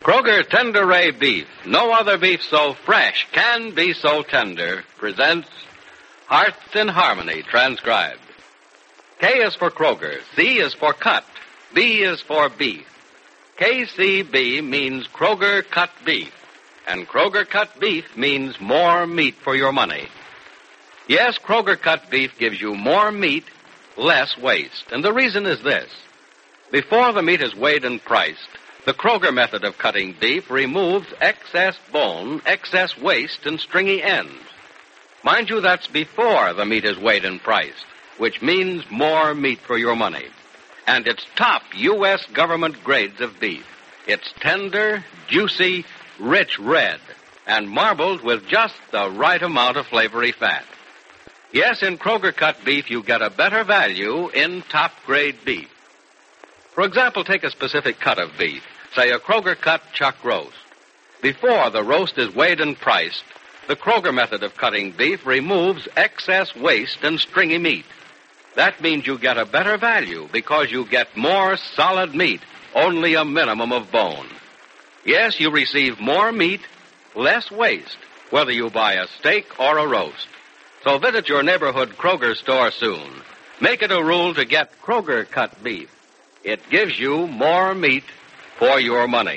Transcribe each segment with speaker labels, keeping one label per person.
Speaker 1: Kroger Tender Ray Beef, no other beef so fresh can be so tender, presents Hearts in Harmony, transcribed. K is for Kroger, C is for cut, B is for beef. KCB means Kroger Cut Beef, and Kroger Cut Beef means more meat for your money. Yes, Kroger Cut Beef gives you more meat, less waste, and the reason is this. Before the meat is weighed and priced, the Kroger method of cutting beef removes excess bone, excess waste, and stringy ends. Mind you, that's before the meat is weighed and priced, which means more meat for your money. And it's top U.S. government grades of beef. It's tender, juicy, rich red, and marbled with just the right amount of flavory fat. Yes, in Kroger Cut Beef, you get a better value in top-grade beef. For example, take a specific cut of beef. Say a Kroger Cut chuck roast. Before the roast is weighed and priced, the Kroger method of cutting beef removes excess waste and stringy meat. That means you get a better value because you get more solid meat, only a minimum of bone. Yes, you receive more meat, less waste, whether you buy a steak or a roast. So visit your neighborhood Kroger store soon. Make it a rule to get Kroger Cut Beef. It gives you more meat for your money.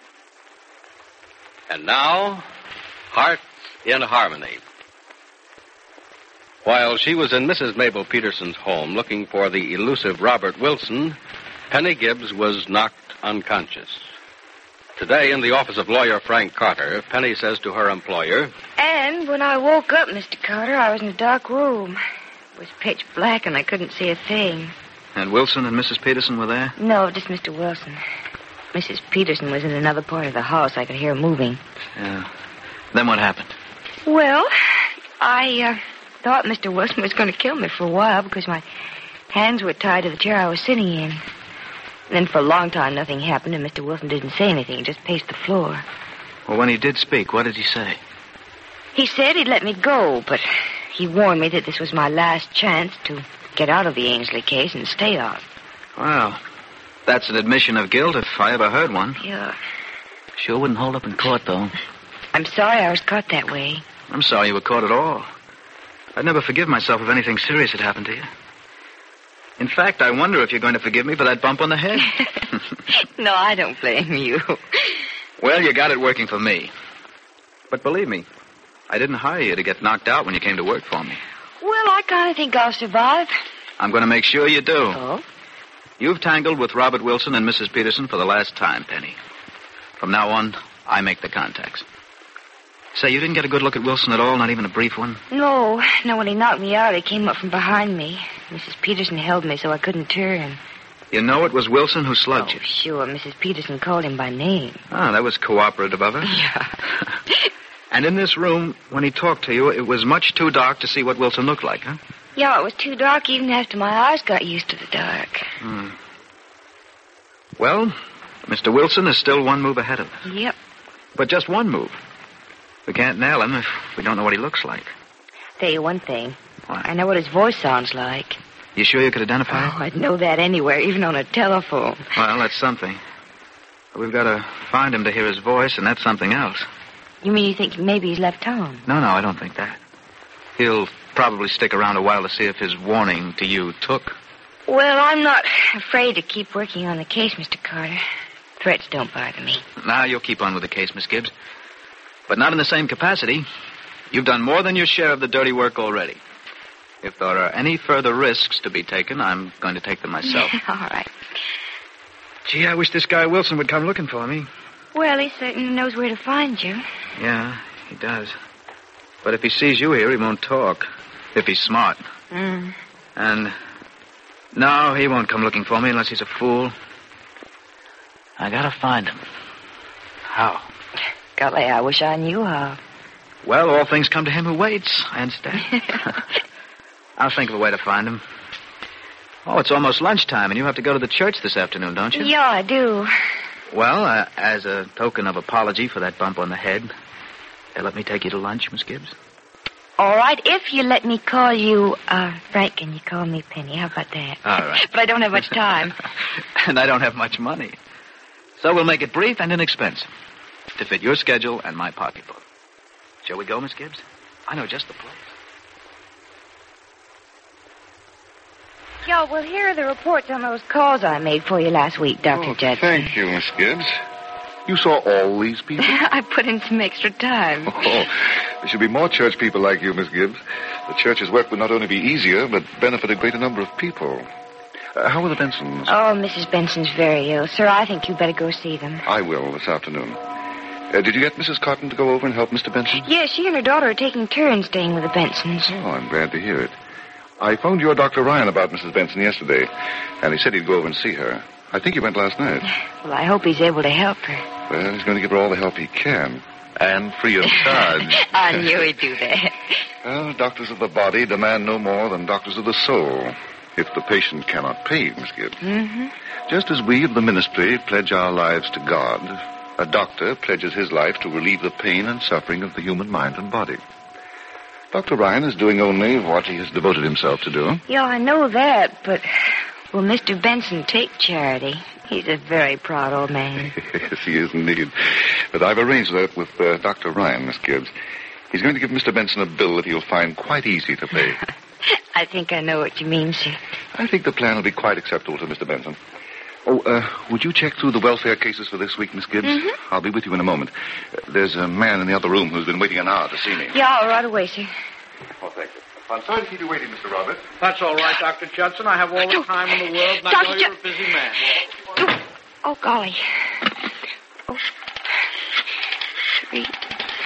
Speaker 1: And now, Hearts in Harmony. While she was in Mrs. Mabel Peterson's home looking for the elusive Robert Wilson, Penny Gibbs was knocked unconscious. Today, in the office of lawyer Frank Carter, Penny says to her employer,
Speaker 2: "And when I woke up, Mr. Carter, I was in a dark room. It was pitch black and I couldn't see a thing."
Speaker 3: And Wilson and Mrs. Peterson were there?
Speaker 2: No, just Mr. Wilson. Mrs. Peterson was in another part of the house. I could hear her moving.
Speaker 3: Yeah. Then what happened?
Speaker 2: Well, I thought Mr. Wilson was going to kill me for a while because my hands were tied to the chair I was sitting in. And then for a long time, nothing happened, and Mr. Wilson didn't say anything. He just paced the floor.
Speaker 3: Well, when he did speak, what did he say?
Speaker 2: He said he'd let me go, but he warned me that this was my last chance to get out of the Ainsley case and stay out.
Speaker 3: Well, that's an admission of guilt if I ever heard one.
Speaker 2: Yeah.
Speaker 3: Sure wouldn't hold up in court, though.
Speaker 2: I'm sorry I was caught that way.
Speaker 3: I'm sorry you were caught at all. I'd never forgive myself if anything serious had happened to you. In fact, I wonder if you're going to forgive me for that bump on the head.
Speaker 2: No, I don't blame you.
Speaker 3: Well, you got it working for me. But believe me, I didn't hire you to get knocked out when you came to work for me.
Speaker 2: Well, I kind of think I'll survive.
Speaker 3: I'm going to make sure you do.
Speaker 2: Oh?
Speaker 3: You've tangled with Robert Wilson and Mrs. Peterson for the last time, Penny. From now on, I make the contacts. Say, you didn't get a good look at Wilson at all, not even a brief one?
Speaker 2: No, when he knocked me out, he came up from behind me. Mrs. Peterson held me so I couldn't turn.
Speaker 3: You know it was Wilson who slugged you?
Speaker 2: Sure. Mrs. Peterson called him by name.
Speaker 3: Ah, that was cooperative of her.
Speaker 2: Yeah.
Speaker 3: And in this room, when he talked to you, it was much too dark to see what Wilson looked like, huh?
Speaker 2: Yeah, it was too dark even after my eyes got used to the dark.
Speaker 3: Well, Mr. Wilson is still one move ahead of us.
Speaker 2: Yep.
Speaker 3: But just one move. We can't nail him if we don't know what he looks like.
Speaker 2: Tell you one thing.
Speaker 3: What?
Speaker 2: I know what his voice sounds like.
Speaker 3: You sure you could identify
Speaker 2: Oh, I'd know that anywhere, even on a telephone.
Speaker 3: Well, that's something. But we've got to find him to hear his voice, and that's something else.
Speaker 2: You mean you think maybe he's left town?
Speaker 3: No, I don't think that. He'll probably stick around a while to see if his warning to you took.
Speaker 2: Well, I'm not afraid to keep working on the case, Mr. Carter. Threats don't bother me.
Speaker 3: Now, you'll keep on with the case, Miss Gibbs. But not in the same capacity. You've done more than your share of the dirty work already. If there are any further risks to be taken, I'm going to take them myself.
Speaker 2: All right.
Speaker 3: Gee, I wish this guy Wilson would come looking for me.
Speaker 2: Well, he certainly knows where to find you.
Speaker 3: Yeah, he does. But if he sees you here, he won't talk. If he's smart. And no, he won't come looking for me unless he's a fool. I gotta find him. How?
Speaker 2: Golly, I wish I knew how.
Speaker 3: Well, all things come to him who waits. I understand. I'll think of a way to find him. Oh, it's almost lunchtime, and you have to go to the church this afternoon, don't you?
Speaker 2: Yeah, I do.
Speaker 3: Well, as a token of apology for that bump on the head, let me take you to lunch, Miss Gibbs.
Speaker 2: All right, if you let me call you, Frank, and you call me Penny. How about that?
Speaker 3: All right.
Speaker 2: But I don't have much time.
Speaker 3: And I don't have much money. So we'll make it brief and inexpensive to fit your schedule and my pocketbook. Shall we go, Miss Gibbs? I know just the place.
Speaker 2: Yo, well, here are the reports on those calls I made for you last week, Dr. Judson.
Speaker 4: Thank you, Miss Gibbs. You saw all these people?
Speaker 2: I put in some extra time.
Speaker 4: Oh, there should be more church people like you, Miss Gibbs. The church's work would not only be easier, but benefit a greater number of people. How are the Bensons?
Speaker 2: Oh, Mrs. Benson's very ill. Sir, I think you better go see them.
Speaker 4: I will this afternoon. Did you get Mrs. Cotton to go over and help Mr. Benson?
Speaker 2: Yes, she and her daughter are taking turns staying with the Bensons.
Speaker 4: Oh, I'm glad to hear it. I phoned your Dr. Ryan about Mrs. Benson yesterday, and he said he'd go over and see her. I think he went last night.
Speaker 2: Well, I hope he's able to help her.
Speaker 4: Well, he's going to give her all the help he can. And free of charge.
Speaker 2: I knew he'd do that.
Speaker 4: Well, doctors of the body demand no more than doctors of the soul, if the patient cannot pay, Miss Gibbs.
Speaker 2: Mm-hmm.
Speaker 4: Just as we of the ministry pledge our lives to God, a doctor pledges his life to relieve the pain and suffering of the human mind and body. Dr. Ryan is doing only what he has devoted himself to do.
Speaker 2: Yeah, I know that, but will Mr. Benson take charity? He's a very proud old man.
Speaker 4: Yes, he is indeed. But I've arranged that with Dr. Ryan, Miss Gibbs. He's going to give Mr. Benson a bill that he'll find quite easy to pay.
Speaker 2: I think I know what you mean, sir.
Speaker 4: I think the plan will be quite acceptable to Mr. Benson. Oh, would you check through the welfare cases for this week, Miss Gibbs?
Speaker 2: Mm-hmm.
Speaker 4: I'll be with you in a moment. There's a man in the other room who's been waiting an hour to see me.
Speaker 2: Yeah, right away, sir.
Speaker 4: Oh, thank you. I'm sorry to keep you waiting, Mr. Roberts.
Speaker 5: That's all right, Dr. Judson. I have all the time in the world, and I know you're a busy man.
Speaker 2: Oh, golly. Oh, sweet.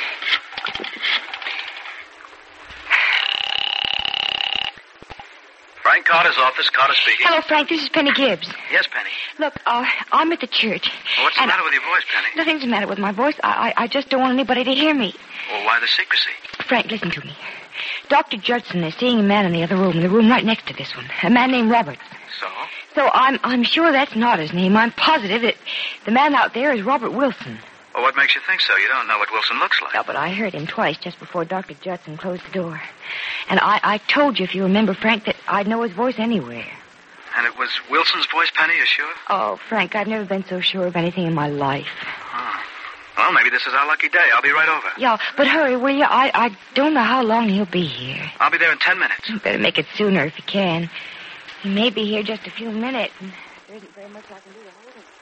Speaker 3: Frank Carter's office. Carter speaking.
Speaker 2: Hello, Frank. This is Penny Gibbs.
Speaker 3: Yes, Penny.
Speaker 2: Look, I'm at the church.
Speaker 3: Well, what's the matter with your voice, Penny?
Speaker 2: Nothing's the matter with my voice. I just don't want anybody to hear me.
Speaker 3: Well, why the secrecy?
Speaker 2: Frank, listen to me. Dr. Judson is seeing a man in the other room, in the room right next to this one. A man named Roberts. So I'm sure that's not his name. I'm positive that the man out there is Robert Wilson.
Speaker 3: Well, what makes you think so? You don't know what Wilson looks like.
Speaker 2: Yeah, but I heard him twice just before Dr. Judson closed the door. And I told you, if you remember, Frank, that I'd know his voice anywhere.
Speaker 3: And it was Wilson's voice, Penny, you sure?
Speaker 2: Oh, Frank, I've never been so sure of anything in my life.
Speaker 3: Oh. Well, maybe this is our lucky day. I'll be right over.
Speaker 2: Yeah, but hurry, will you? I don't know how long he'll be here.
Speaker 3: I'll be there in 10 minutes.
Speaker 2: You better make it sooner if you can. He may be here just a few minutes, and there isn't very much I can do to hold him.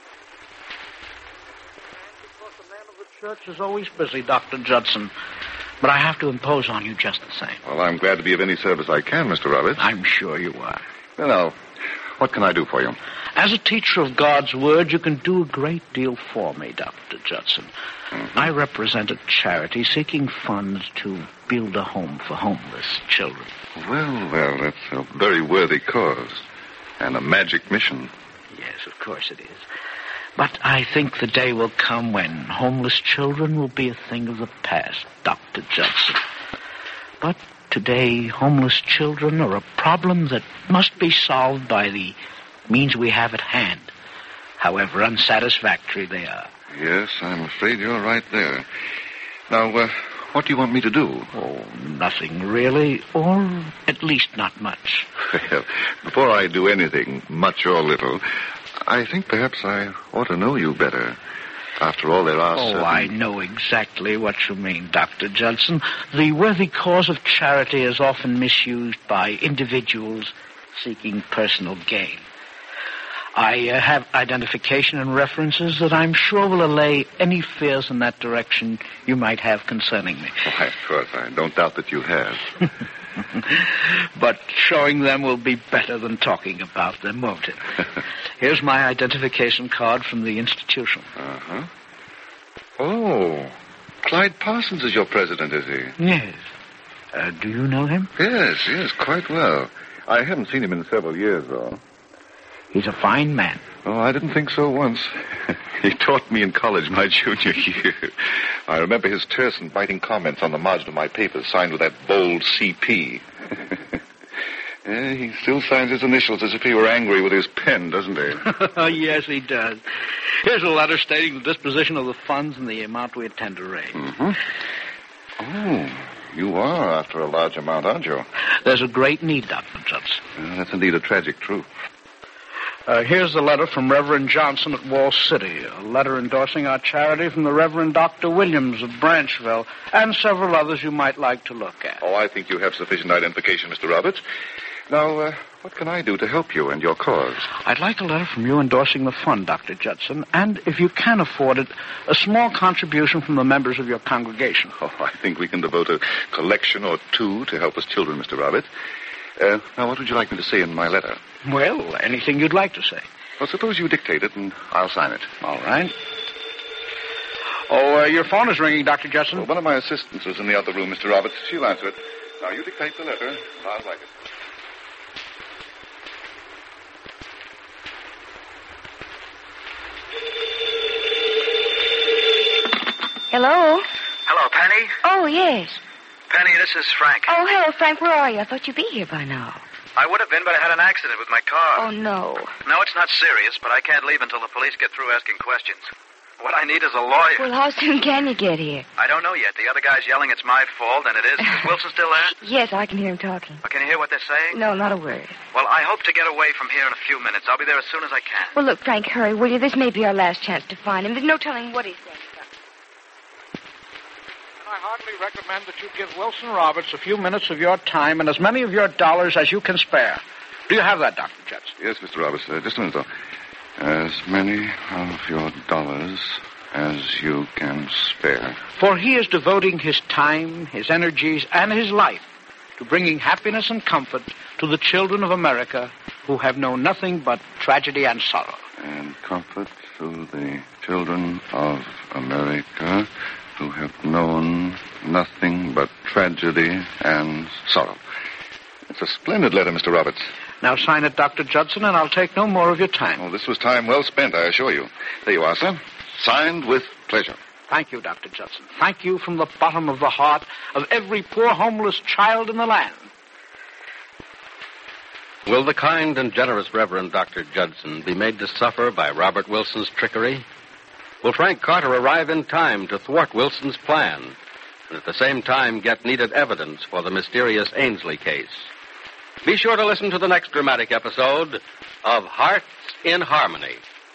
Speaker 5: Because the man of the church is always busy, Dr. Judson. But I have to impose on you just the same.
Speaker 4: Well, I'm glad to be of any service I can, Mr. Roberts.
Speaker 5: I'm sure you are.
Speaker 4: Well, now, what can I do for you?
Speaker 5: As a teacher of God's Word, you can do a great deal for me, Dr. Judson. Mm-hmm. I represent a charity seeking funds to build a home for homeless children.
Speaker 4: Well, that's a very worthy cause. And a magic mission.
Speaker 5: Yes, of course it is. But I think the day will come when homeless children will be a thing of the past, Dr. Judson. But today, homeless children are a problem that must be solved by the means we have at hand, however unsatisfactory they are.
Speaker 4: Yes, I'm afraid you're right there. Now, what do you want me to do?
Speaker 5: Oh, nothing really, or at least not much.
Speaker 4: Well, before I do anything, much or little, I think perhaps I ought to know you better. After all, there are certain...
Speaker 5: I know exactly what you mean, Dr. Judson. The worthy cause of charity is often misused by individuals seeking personal gain. I have identification and references that I'm sure will allay any fears in that direction you might have concerning me.
Speaker 4: Why, of course, I don't doubt that you have.
Speaker 5: But showing them will be better than talking about them, won't it? Here's my identification card from the institution.
Speaker 4: Uh-huh. Oh, Clyde Parsons is your president, is he?
Speaker 5: Yes. Do you know him?
Speaker 4: Yes, quite well. I haven't seen him in several years, though.
Speaker 5: He's a fine man.
Speaker 4: Oh, I didn't think so once. He taught me in college my junior year. I remember his terse and biting comments on the margin of my papers signed with that bold CP. Yeah, he still signs his initials as if he were angry with his pen, doesn't he?
Speaker 5: Yes, he does. Here's a letter stating the disposition of the funds and the amount we intend to raise.
Speaker 4: Mm-hmm. Oh, you are after a large amount, aren't you?
Speaker 5: There's a great need, Dr. Judson.
Speaker 4: That's indeed a tragic truth.
Speaker 5: Here's the letter from Reverend Johnson at Wall City, a letter endorsing our charity from the Reverend Dr. Williams of Branchville, and several others you might like to look at.
Speaker 4: Oh, I think you have sufficient identification, Mr. Roberts. Now, what can I do to help you and your cause?
Speaker 5: I'd like a letter from you endorsing the fund, Dr. Judson, and if you can afford it, a small contribution from the members of your congregation.
Speaker 4: Oh, I think we can devote a collection or two to help us children, Mr. Roberts. Now, what would you like me to say in my letter?
Speaker 5: Well, anything you'd like to say.
Speaker 4: Well, suppose you dictate it, and I'll sign it.
Speaker 5: All right. Oh, your phone is ringing, Dr. Judson.
Speaker 4: Well, one of my assistants is in the other room, Mr. Roberts. She'll answer it. Now, you dictate the letter. I'll write it.
Speaker 2: Hello?
Speaker 3: Hello, Penny.
Speaker 2: Oh, yes.
Speaker 3: Penny, this is Frank.
Speaker 2: Oh, hello, Frank. Where are you? I thought you'd be here by now.
Speaker 3: I would have been, but I had an accident with my car.
Speaker 2: Oh, no.
Speaker 3: No, it's not serious, but I can't leave until the police get through asking questions. What I need is a lawyer.
Speaker 2: Well, how soon can you get here?
Speaker 3: I don't know yet. The other guy's yelling it's my fault, and it is. Is Wilson still there?
Speaker 2: Yes, I can hear him talking.
Speaker 3: Oh, can you hear what they're saying?
Speaker 2: No, not a word.
Speaker 3: Well, I hope to get away from here in a few minutes. I'll be there as soon as I can.
Speaker 2: Well, look, Frank, hurry, will you? This may be our last chance to find him. There's no telling what he's saying.
Speaker 5: I heartily recommend that you give Wilson Roberts a few minutes of your time and as many of your dollars as you can spare. Do you have that, Dr. Judson?
Speaker 4: Yes, Mr. Roberts. Just a minute, though. As many of your dollars as you can spare.
Speaker 5: For he is devoting his time, his energies, and his life to bringing happiness and comfort to the children of America who have known nothing but tragedy and sorrow.
Speaker 4: And comfort to the children of America who have known nothing but tragedy and sorrow. It's a splendid letter, Mr. Roberts.
Speaker 5: Now sign it, Dr. Judson, and I'll take no more of your time.
Speaker 4: Oh, this was time well spent, I assure you. There you are, sir. Signed with pleasure.
Speaker 5: Thank you, Dr. Judson. Thank you from the bottom of the heart of every poor homeless child in the land.
Speaker 1: Will the kind and generous Reverend Dr. Judson be made to suffer by Robert Wilson's trickery? Will Frank Carter arrive in time to thwart Wilson's plan and at the same time get needed evidence for the mysterious Ainsley case? Be sure to listen to the next dramatic episode of Hearts in Harmony.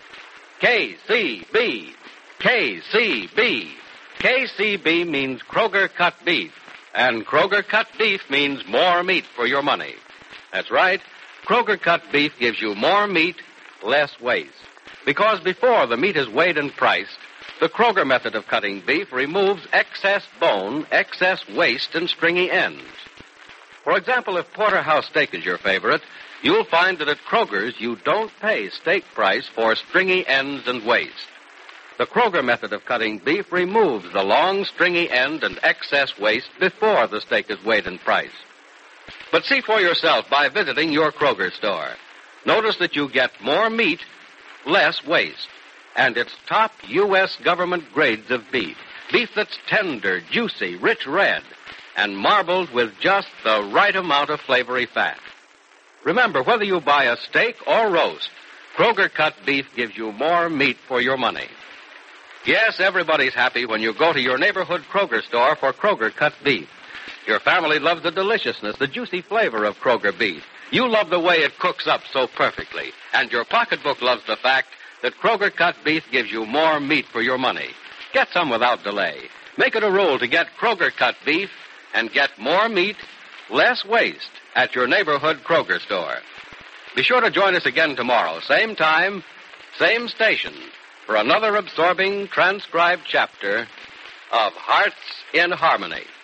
Speaker 1: KCB. KCB. KCB means Kroger cut beef, and Kroger cut beef means more meat for your money. That's right. Kroger cut beef gives you more meat, less waste. Because before the meat is weighed and priced, the Kroger method of cutting beef removes excess bone, excess waste, and stringy ends. For example, if porterhouse steak is your favorite, you'll find that at Kroger's you don't pay steak price for stringy ends and waste. The Kroger method of cutting beef removes the long, stringy end and excess waste before the steak is weighed and priced. But see for yourself by visiting your Kroger store. Notice that you get more meat, less waste, and it's top U.S. government grades of beef. Beef that's tender, juicy, rich red, and marbled with just the right amount of flavory fat. Remember, whether you buy a steak or roast, Kroger cut beef gives you more meat for your money. Yes, everybody's happy when you go to your neighborhood Kroger store for Kroger cut beef. Your family loves the deliciousness, the juicy flavor of Kroger beef. You love the way it cooks up so perfectly. And your pocketbook loves the fact that Kroger cut beef gives you more meat for your money. Get some without delay. Make it a rule to get Kroger cut beef and get more meat, less waste at your neighborhood Kroger store. Be sure to join us again tomorrow, same time, same station, for another absorbing transcribed chapter of Hearts in Harmony.